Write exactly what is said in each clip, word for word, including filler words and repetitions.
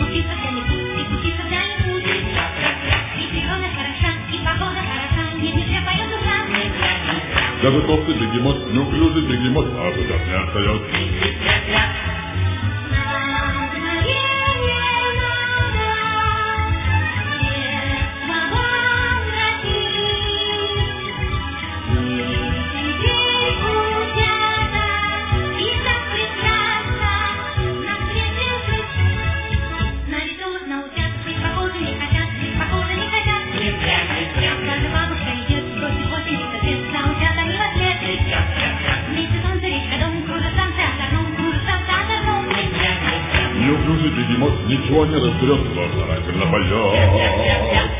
Учиться в дальний путь, и учиться в дальний путь. И природа хороша, и погода хороша, нет, не зря поет душа. Даже толстый бегемот, неуклюжий бегемот, а туда не отстает. Неуклюжий бегемот ничего не разберет, но старательно поет.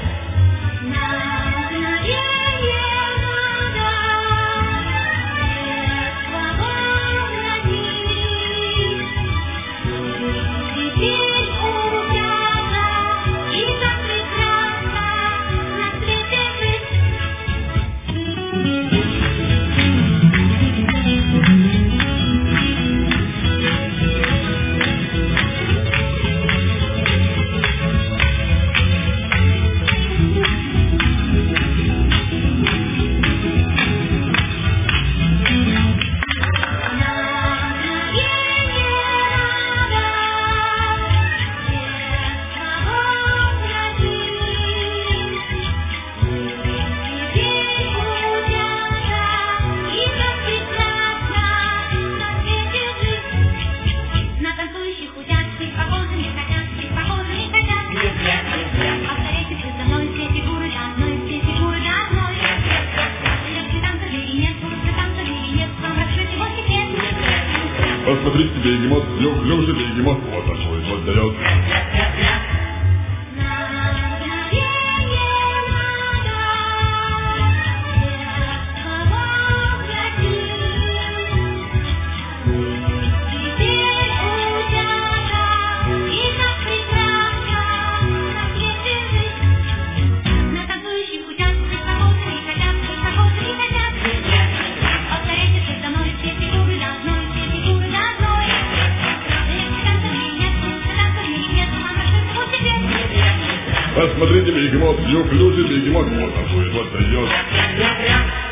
Посмотрите, бегемот, неуклюжий бегемот, вот такой вот дает. Посмотрите, бегемот, неуклюжий бегемот, вот такой вот дает.